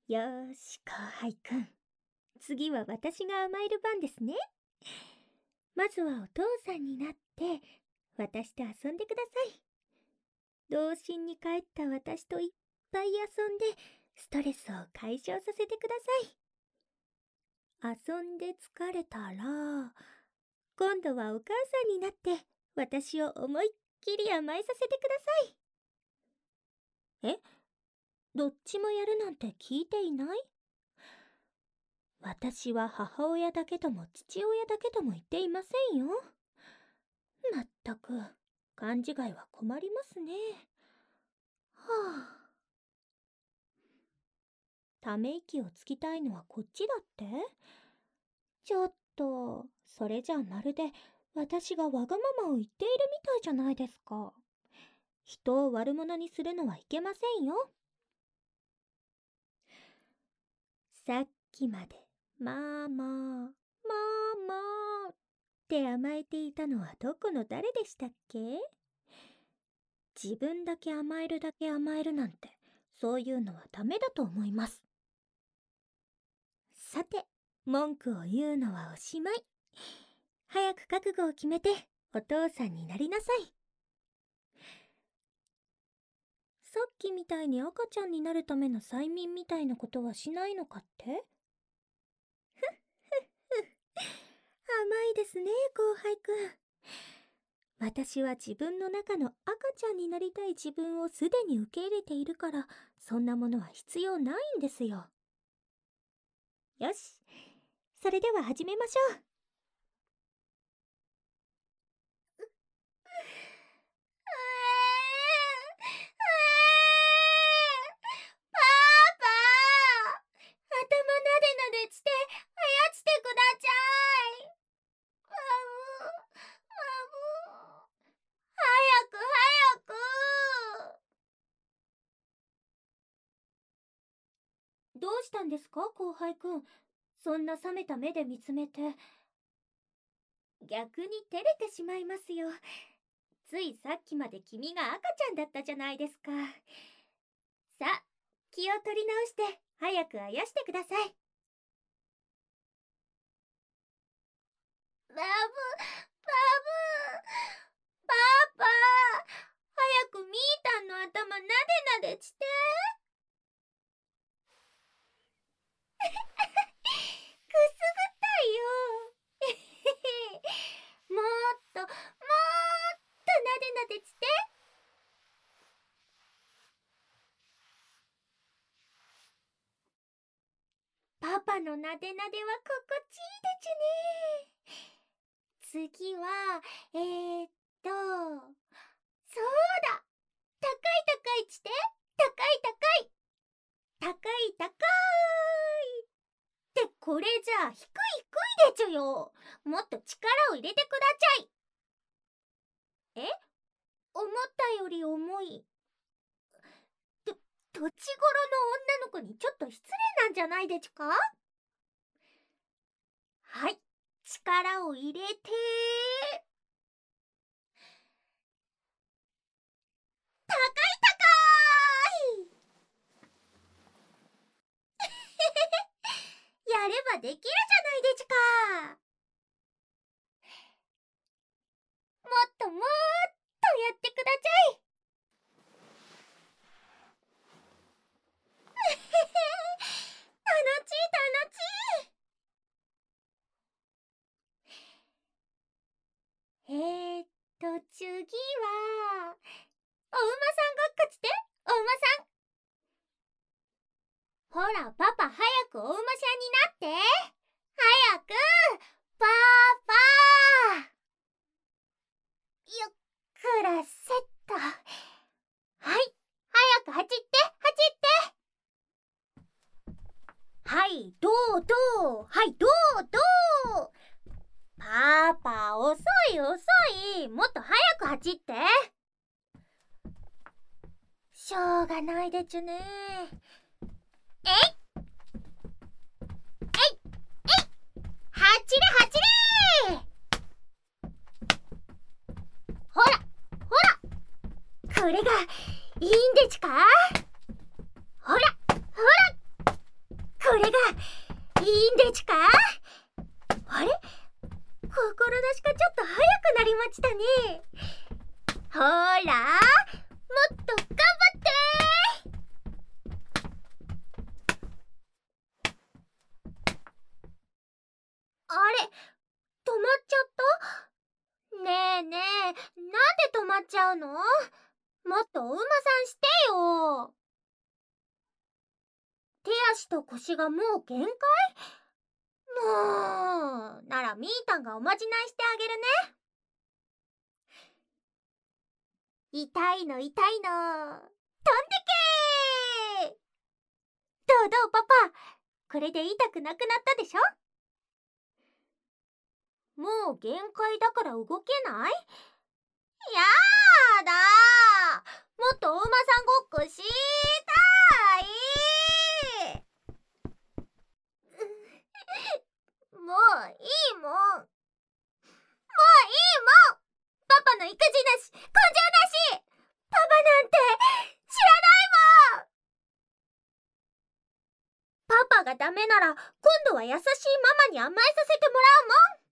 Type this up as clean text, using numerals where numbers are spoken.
よーし、後輩くん。次は私が甘える番ですね。まずはお父さんになって、私と遊んでください。童心に帰った私といっぱい遊んで、ストレスを解消させてください。遊んで疲れたら、今度はお母さんになって、私を思いっきり甘えさせてください。どっちもやるなんて聞いていない？私は母親だけとも父親だけとも言っていませんよ。まったく、勘違いは困りますね。はあ。ため息をつきたいのはこっちだって？ちょっと、それじゃまるで私がわがままを言っているみたいじゃないですか。人を悪者にするのはいけませんよ。さっきまで、マーマー、マーマーって甘えていたのはどこの誰でしたっけ？自分だけ甘えるだけ甘えるなんて、そういうのはダメだと思います。さて、文句を言うのはおしまい。早く覚悟を決めて、お父さんになりなさい。さっきみたいに赤ちゃんになるための催眠みたいなことはしないのかって？ふっふっふっ。甘いですね、後輩くん。私は自分の中の赤ちゃんになりたい自分をすでに受け入れているから、そんなものは必要ないんですよ。よし、それでは始めましょう。パパ、頭なでなでしてあやしてくだちゃい。早く早く。どうしたんですか、後輩くん。そんな冷めた目で見つめて。逆に照れてしまいますよ。ついさっきまで君が赤ちゃんだったじゃないですか。さあ、気を取り直して早くあやしてください。バブ、バブ、パパ、早くみーたんの頭なでなでして。くすぐったいよ。もっと、もっとなでなでして。パパのなでなでは心地いいでちゅね。次は、そうだ、高い高いして、高い高い、高い高いってこれじゃあ低い低いでちゅよ。もっと力を入れてくだちゃい。思ったより重い。土地頃の女の子にちょっと失礼なんじゃないでちゅか？はい、力を入れて。高い高いやればできるじゃないでちゅか。もっともっとやってくだちゃい。楽しい楽しい。次は、お馬さんごっこして、お馬さん。ほら、パパ早くお馬さんになって。早く、パパ。ゆっくらセット。はい、早く走って走って。はい、どうどう。はい、どうどう。パパ、遅い遅い。もっと早く走って。しょうがないでちゅね。えい走れ走れ。ほらほら、これがいいんでちゅか。ほらほら、 れがいいんでちゅか？あれ、心なしかちょっと早くなりましたね。ほーら、もっと頑張ってあれ、止まっちゃった？ねえねえ、なんで止まっちゃうの？もっとお馬さんしてよ。手足と腰がもう限界？もう、ならみーたんがおまじないしてあげるね。痛いの痛いの。飛んでけー。どうどうパパ、これで痛くなくなったでしょ？もう限界だから動けない？やだー、もっとお馬さんごっこしたい。もういいもん。もういいもん。パパの育児なし、根性なし。パパなんて知らないもん。パパがダメなら今度は優しいママに甘えさせてもらうもん。